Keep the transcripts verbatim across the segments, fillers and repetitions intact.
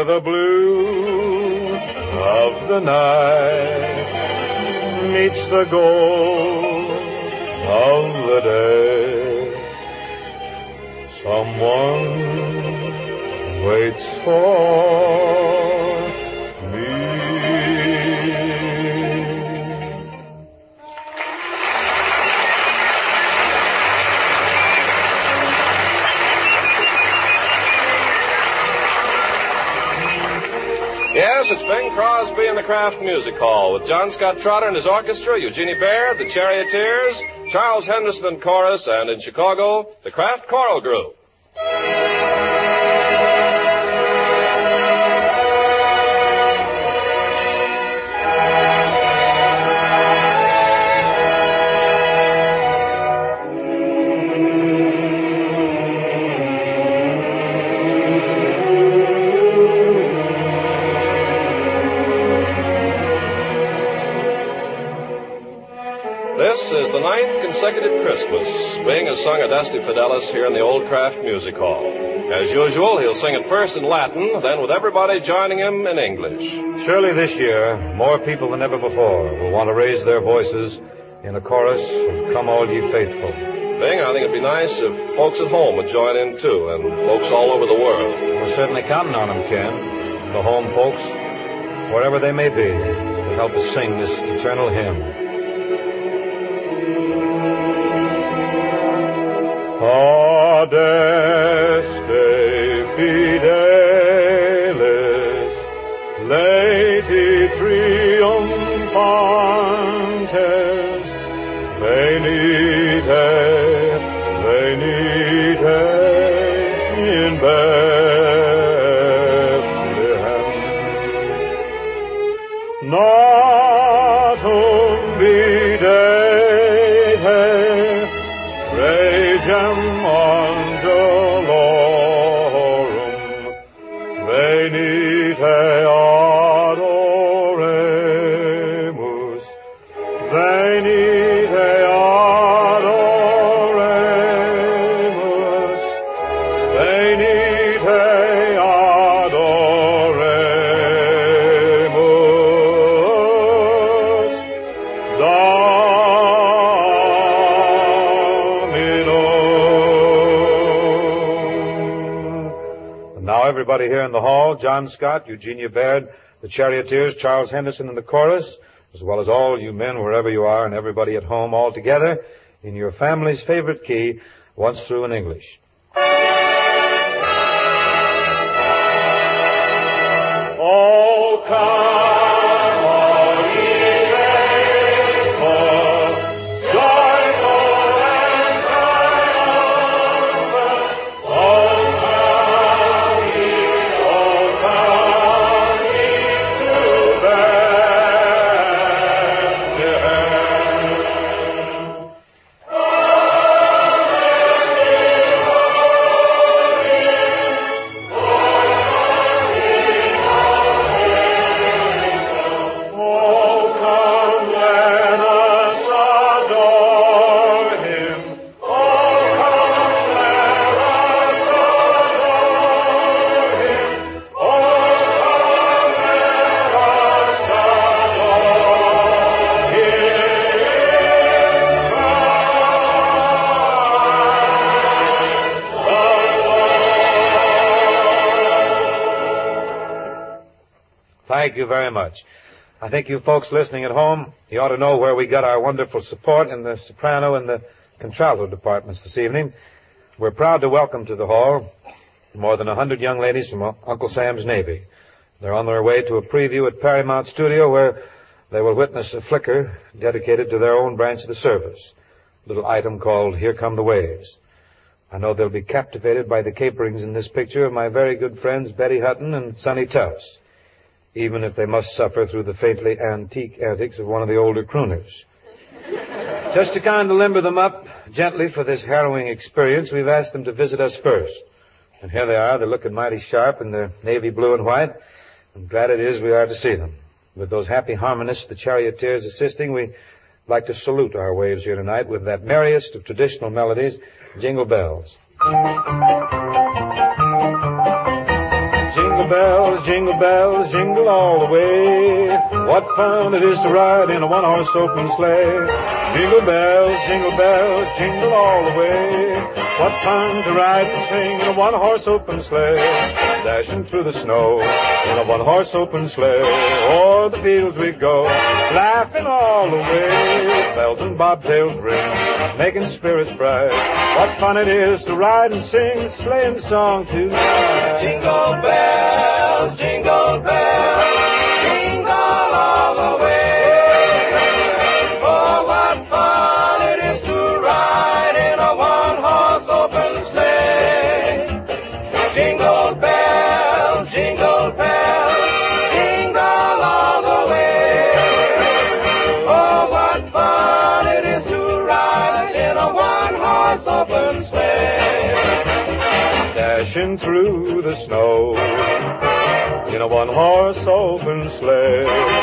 the blue of the night meets the gold of the day. Someone waits for me. Yes, it's Bing Crosby and the Kraft Music Hall with John Scott Trotter and his orchestra, Eugenie Baird, the Charioteers, Charles Henderson and chorus, and in Chicago, the Kraft Choral Group. This is the ninth consecutive Christmas Bing has sung Adeste Fidelis here in the Old Kraft Music Hall. As usual, he'll sing it first in Latin, then with everybody joining him in English. Surely this year, more people than ever before will want to raise their voices in a chorus of Come All Ye Faithful. Bing, I think it'd be nice if folks at home would join in too, and folks all over the world. We're certainly counting on them, Ken. The home folks, wherever they may be, to help us sing this eternal hymn. Adeste Fidelis, Lady Triumphantes, venite, venite in Bethlehem. Natum videte, regem angelorum, venite adoremus, venite adoremus, venite adoremus, everybody here in the hall, John Scott, Eugenia Baird, the Charioteers, Charles Henderson in the chorus, as well as all you men wherever you are and everybody at home all together in your family's favorite key, once through in English. Oh, come. Thank you very much. I think you folks listening at home, you ought to know where we got our wonderful support in the soprano and the contralto departments this evening. We're proud to welcome to the hall more than a hundred young ladies from Uncle Sam's Navy. They're on their way to a preview at Paramount Studio where they will witness a flicker dedicated to their own branch of the service, a little item called Here Come the Waves. I know they'll be captivated by the caperings in this picture of my very good friends Betty Hutton and Sonny Tufts, even if they must suffer through the faintly antique antics of one of the older crooners. Just to kind of limber them up gently for this harrowing experience, we've asked them to visit us first. And here they are. They're looking mighty sharp in their navy blue and white. I'm glad it is we are to see them. With those happy harmonists, the Charioteers, assisting, we'd like to salute our waves here tonight with that merriest of traditional melodies, Jingle Bells. Jingle Jingle bells, jingle bells, jingle all the way. What fun it is to ride in a one-horse open sleigh. Jingle bells, jingle bells, jingle all the way. What fun to ride and sing in a one-horse open sleigh. Dashing through the snow in a one-horse open sleigh. O'er the fields we go, laughing all the way. Bells and bobtails ring, making spirits bright. What fun it is to ride and sing a sleighing song tonight. Jingle bells, jingle bells, jingle all the way. Oh, what fun it is to ride in a one-horse open sleigh. Jingle bells, jingle bells, jingle all the way. Oh, what fun it is to ride in a one-horse open sleigh. Dashing through the snow in a one-horse open sleigh.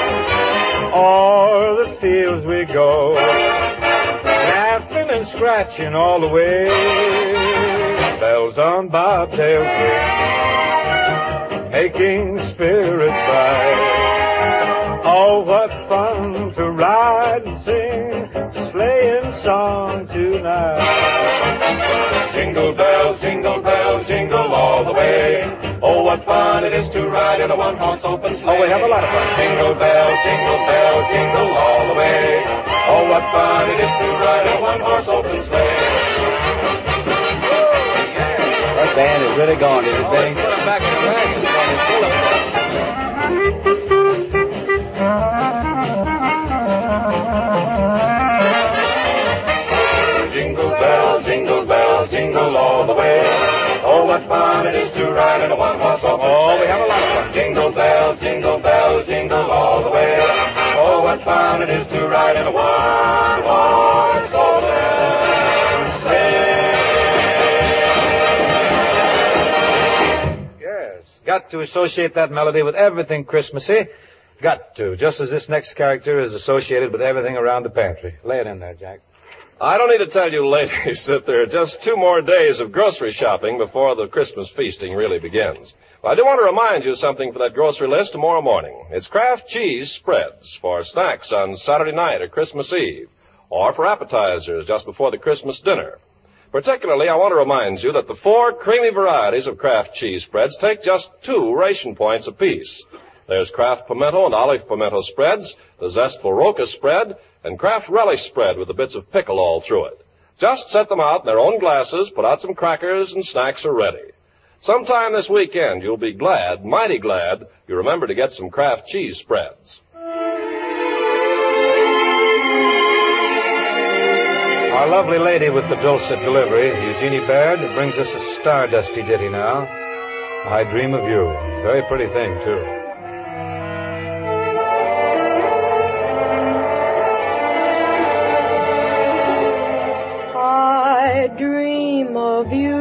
O'er the fields we go, laughing and scratching all the way. Bells on bobtails ring, making spirits bright. Oh, what fun to ride and sing a sleighing song tonight. Jingle bells, jingle bells, jingle all the way. Oh, what fun it is to ride in a one-horse open sleigh. Oh, we have a lot of fun. Jingle bells, jingle bells, jingle all the way. Oh, what fun it is to ride in a one-horse open sleigh. That band is really going, isn't it, Benny? Put them back in the wagon. Jingle bells, jingle bells, jingle all the way. Oh, what fun it is to ride in a one-horse open sleigh. Oh, we have a lot of fun. Jingle bells, jingle bells, jingle all the way. Oh, what fun it is to ride in a one-horse open sleigh. Yes, got to associate that melody with everything Christmassy. Got to, just as this next character is associated with everything around the pantry. Lay it in there, Jack. I don't need to tell you ladies that there are just two more days of grocery shopping before the Christmas feasting really begins. Well, I do want to remind you of something for that grocery list tomorrow morning. It's Kraft cheese spreads for snacks on Saturday night or Christmas Eve, or for appetizers just before the Christmas dinner. Particularly, I want to remind you that the four creamy varieties of Kraft cheese spreads take just two ration points apiece. There's Kraft pimento and olive pimento spreads, the zestful roca spread, and Kraft relish spread with the bits of pickle all through it. Just set them out in their own glasses, put out some crackers, and snacks are ready. Sometime this weekend, you'll be glad, mighty glad, you remember to get some Kraft cheese spreads. Our lovely lady with the dulcet delivery, Eugenie Baird, brings us a stardusty ditty now. I Dream of You. Very pretty thing, too. I dream of you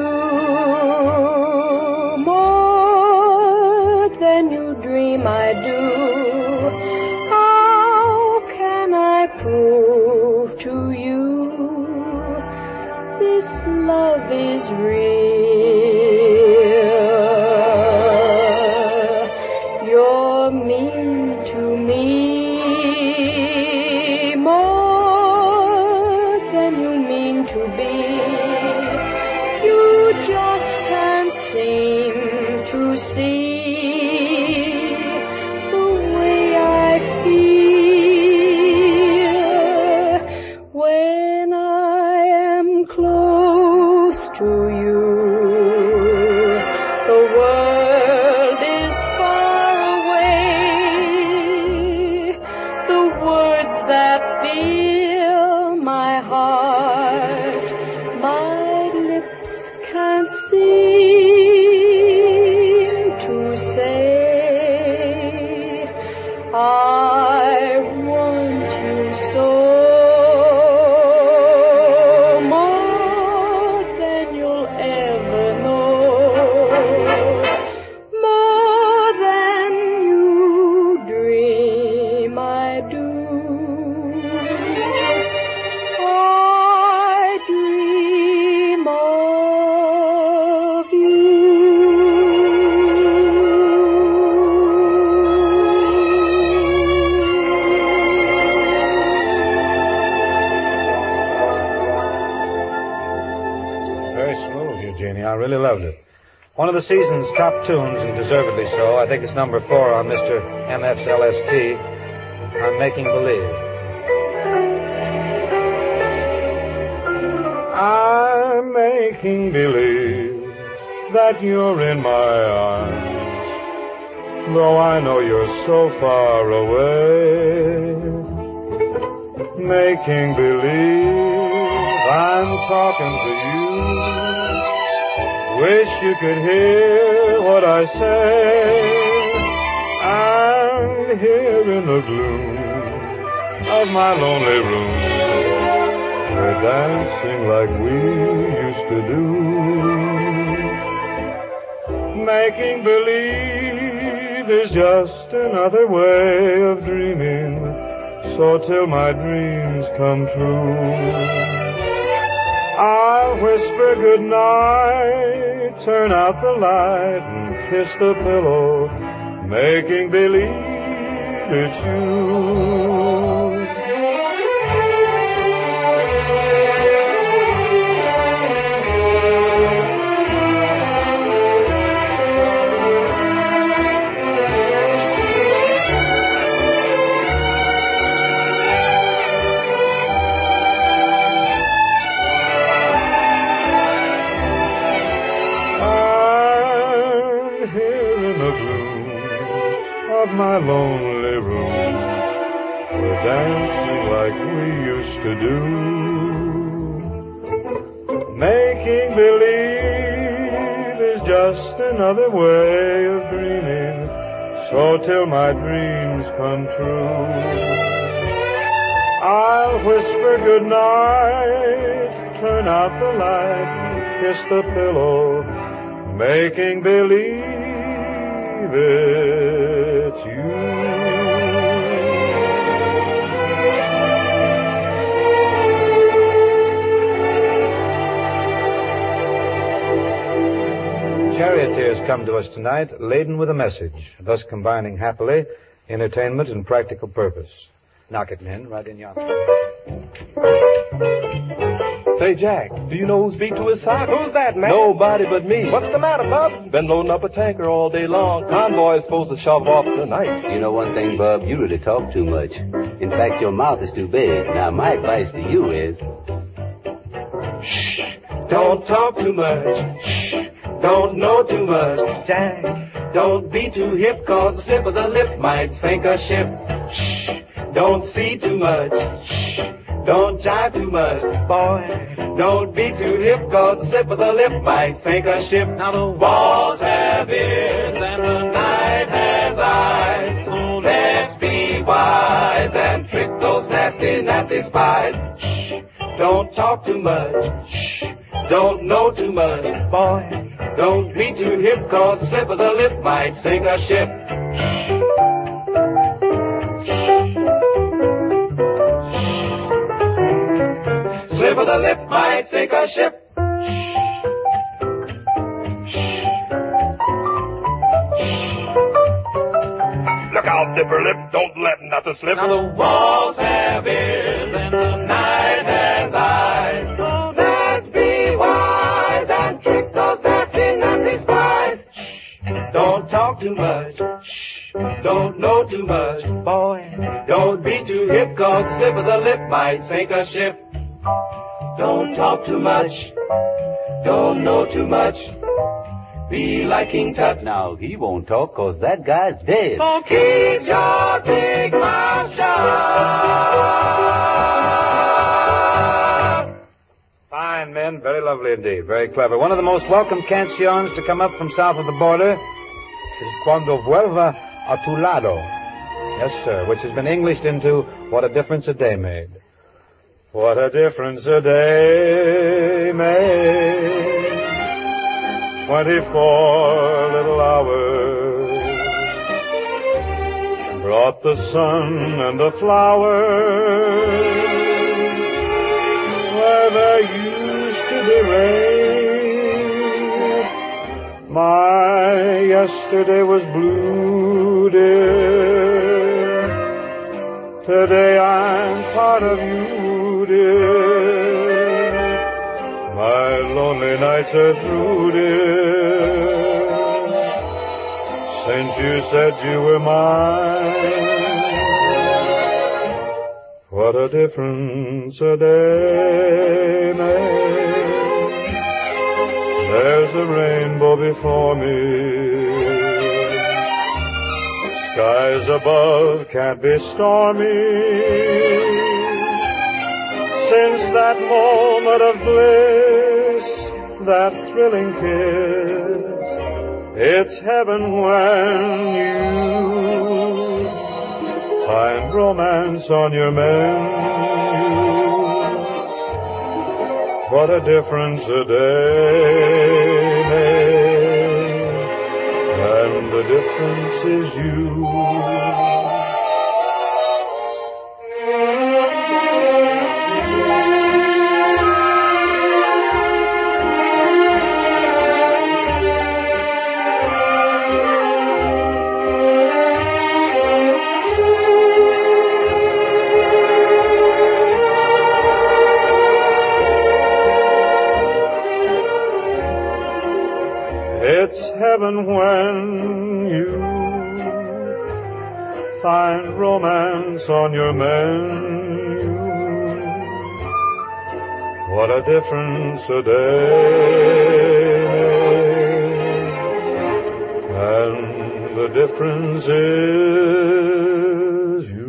more than you dream I do. How can I prove to you this love is real? You're mean to me more than you mean to be. You just can't seem to see the way I feel when I am close to you. The world is far away. The words that fill my heart, my lips can't seem to say. I want you so, more than you'll ever know, more than you dream I do. I dream of you. loved it. One of the season's top tunes, and deservedly so. I think it's number four on Mister M F's L S T. I'm Making Believe. I'm making believe that you're in my arms, though I know you're so far away. Making believe I'm talking to you. Wish you could hear what I say. And here in the gloom of my lonely room, we're dancing like we used to do. Making believe is just another way of dreaming, so till my dreams come true, I'll whisper goodnight, turn out the light, and kiss the pillow, making believe it's you. My lonely room, we're dancing like we used to do. Making believe is just another way of dreaming, so till my dreams come true, I'll whisper goodnight, turn out the light, and kiss the pillow, making believe it's you. Charioteers come to us tonight laden with a message, thus combining happily entertainment and practical purpose. Knock it, men, right in yonder. Say, Jack, do you know who's beat to his sock? Who's that, man? Nobody but me. What's the matter, Bub? Been loading up a tanker all day long. Convoy's supposed to shove off tonight. You know one thing, Bub, you really talk too much. In fact, your mouth is too big. Now, my advice to you is... Shh, don't talk too much. Shh, don't know too much. Jack, don't be too hip, cause the slip of the lip might sink a ship. Shh, don't see too much. Shh, don't jive too much, boy. Don't be too hip, cause the slip of the lip might sink a ship. Now the walls have ears and the night has eyes. So let's be wise and trick those nasty Nazi spies. Shh, don't talk too much. Shh, don't know too much, boy. Don't be too hip, cause the slip of the lip might sink a ship. Slip of the lip might sink a ship. Look out, dipper lip, don't let nothing slip. Now the walls have ears and the night has eyes. So let's be wise and trick those nasty Nazi spies. Don't talk too much. Shh, don't know too much, boy. Don't be too hip, cause the slip of the lip might sink a ship. Don't talk too much. Don't know too much. Be like King Tut. Now, he won't talk, cause that guy's dead. So keep your big mouth shut. Fine men, very lovely indeed, very clever. One of the most welcome canciones to come up from south of the border is Cuando Vuelva a Tu Lado. Yes, sir, which has been Englished into What a Difference a Day Made. What a difference a day made. Twenty-four little hours brought the sun and the flowers where there used to be rain. My yesterday was blue, dear. Today I'm part of you, dear. My lonely nights are through, dear, since you said you were mine. What a difference a day makes. There's a rainbow before me. Skies above can't be stormy. Since that moment of bliss, that thrilling kiss, it's heaven when you find romance on your menu. What a difference a day makes, and the difference is you. It's heaven when you find romance on your menu. What a difference a day makes, and the difference is you.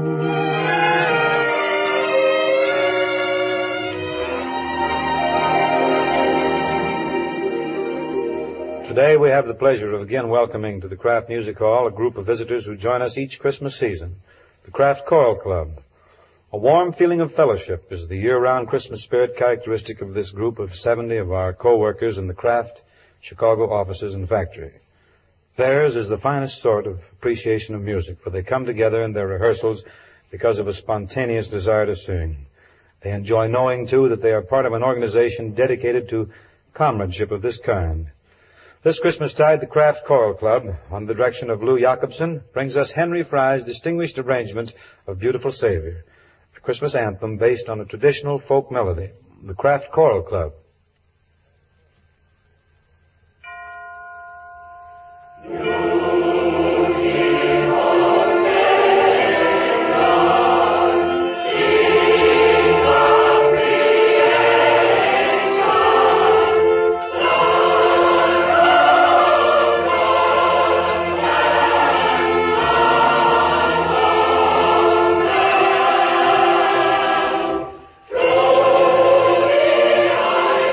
Today we have the pleasure of again welcoming to the Kraft Music Hall a group of visitors who join us each Christmas season, the Kraft Choral Club. A warm feeling of fellowship is the year-round Christmas spirit characteristic of this group of seventy of our co-workers in the Kraft Chicago offices and factory. Theirs is the finest sort of appreciation of music, for they come together in their rehearsals because of a spontaneous desire to sing. They enjoy knowing, too, that they are part of an organization dedicated to comradeship of this kind. This Christmastide, the Kraft Choral Club, under the direction of Lou Jacobson, brings us Henry Fry's distinguished arrangement of Beautiful Savior, a Christmas anthem based on a traditional folk melody. The Kraft Choral Club. I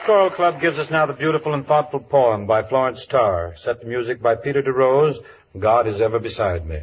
Choral Club gives us now the beautiful and thoughtful poem by Florence Starr, set to music by Peter DeRose, God Is Ever Beside Me.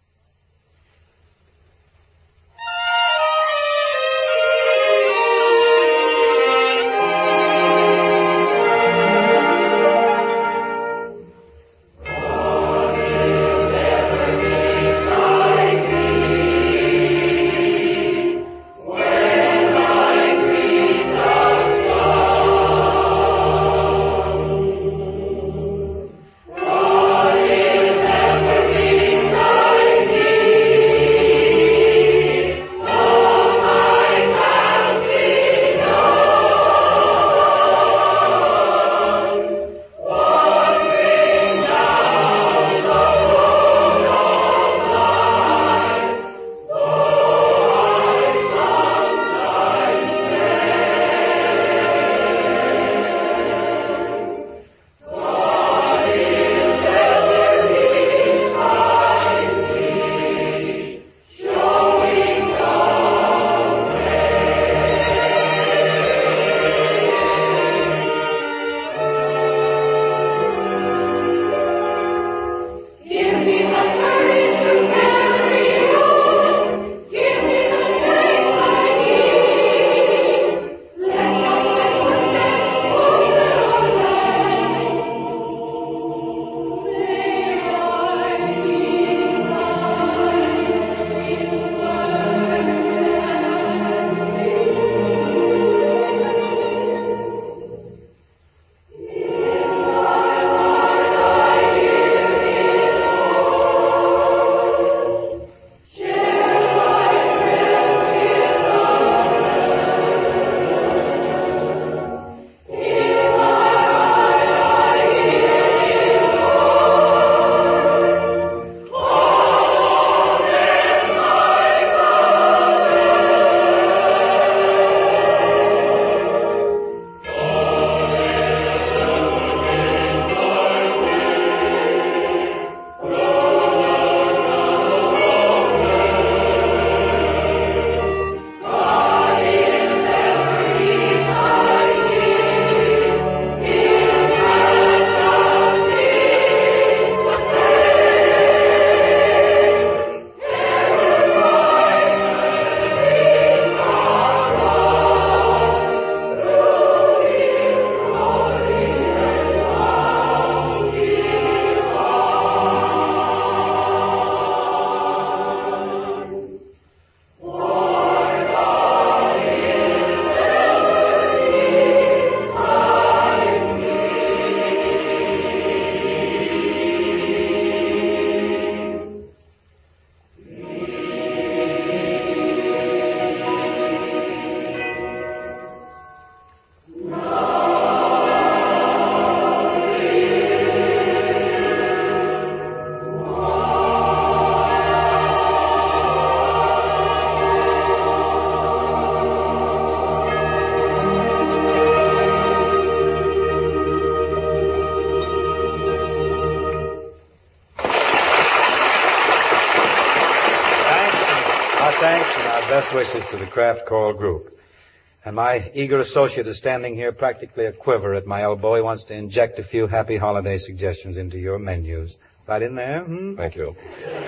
Best wishes to the Kraft Choral Group. And my eager associate is standing here practically a quiver at my elbow. He wants to inject a few happy holiday suggestions into your menus. Right in there? Hmm? Thank you.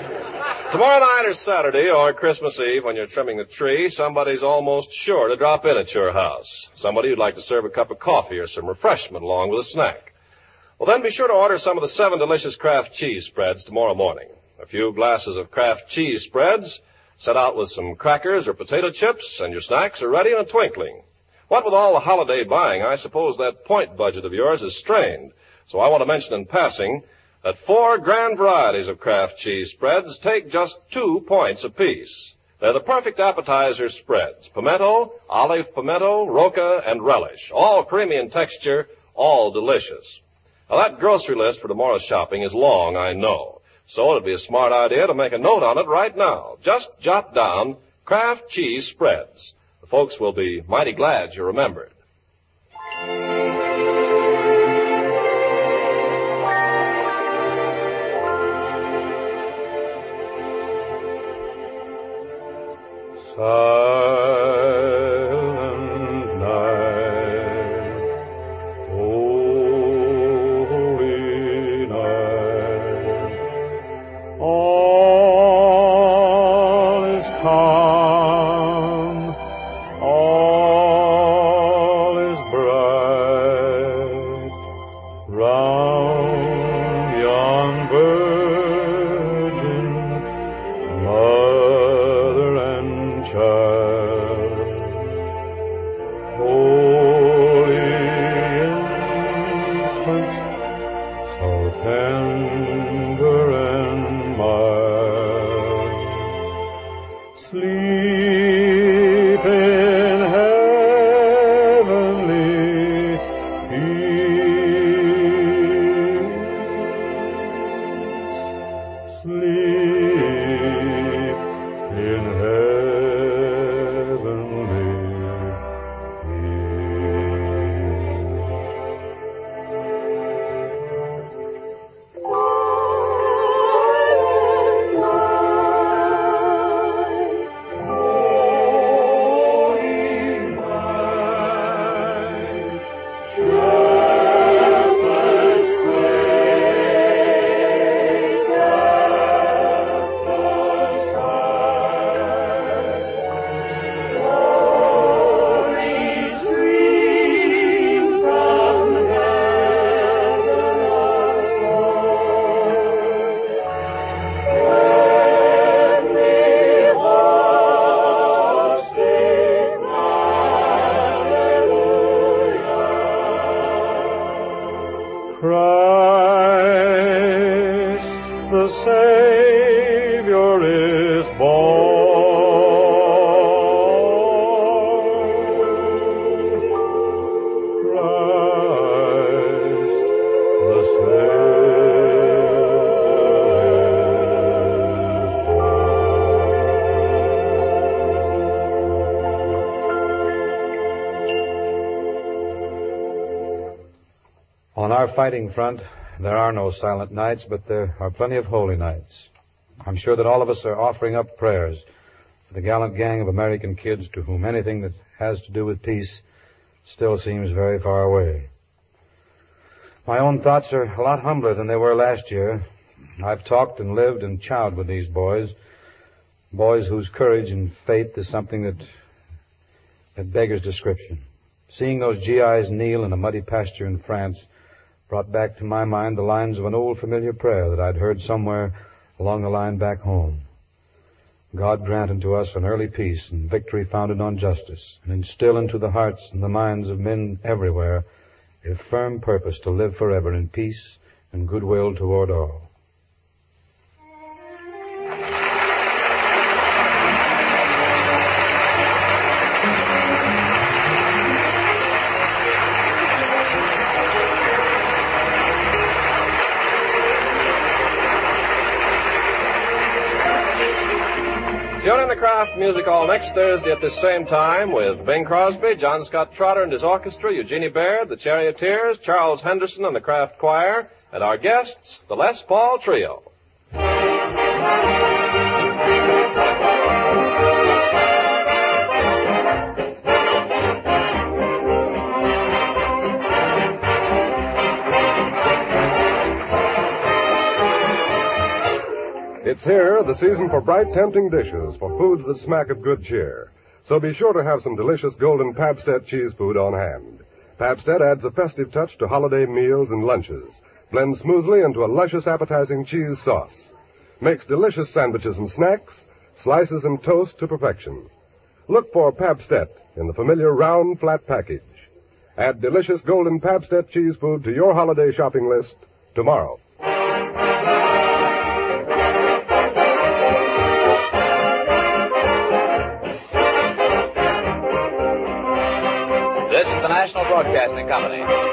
Tomorrow night or Saturday or Christmas Eve when you're trimming the tree, somebody's almost sure to drop in at your house. Somebody who'd like to serve a cup of coffee or some refreshment along with a snack. Well, then be sure to order some of the seven delicious Kraft cheese spreads tomorrow morning. A few glasses of Kraft cheese spreads, set out with some crackers or potato chips, and your snacks are ready in a twinkling. What with all the holiday buying, I suppose that point budget of yours is strained. So I want to mention in passing that four grand varieties of Kraft cheese spreads take just two points apiece. They're the perfect appetizer spreads. Pimento, olive pimento, roca, and relish. All creamy in texture, all delicious. Now that grocery list for tomorrow's shopping is long, I know. So it'd be a smart idea to make a note on it right now. Just jot down Kraft cheese spreads. The folks will be mighty glad you remembered. Silent night, virgin, mother and child, holy infant, so tender and mild, sleep in heavenly peace, sleep in heavenly Christ the Savior is born. Christ the Savior is born. On our fighting front, there are no silent nights, but there are plenty of holy nights. I'm sure that all of us are offering up prayers for the gallant gang of American kids to whom anything that has to do with peace still seems very far away. My own thoughts are a lot humbler than they were last year. I've talked and lived and chowed with these boys, boys whose courage and faith is something that, that beggars description. Seeing those G Is kneel in a muddy pasture in France brought back to my mind the lines of an old familiar prayer that I'd heard somewhere along the line back home. God grant unto us an early peace and victory founded on justice, and instill into the hearts and the minds of men everywhere a firm purpose to live forever in peace and goodwill toward all. Tune in the Kraft Music Hall next Thursday at this same time with Bing Crosby, John Scott Trotter and his orchestra, Eugenie Baird, the Charioteers, Charles Henderson and the Kraft Choir, and our guests, the Les Paul Trio. It's here, the season for bright, tempting dishes, for foods that smack of good cheer. So be sure to have some delicious golden Pabst-ett cheese food on hand. Pabst-ett adds a festive touch to holiday meals and lunches. Blends smoothly into a luscious, appetizing cheese sauce. Makes delicious sandwiches and snacks, slices and toast to perfection. Look for Pabst-ett in the familiar round, flat package. Add delicious golden Pabst-ett cheese food to your holiday shopping list tomorrow. This is the National Broadcasting Company.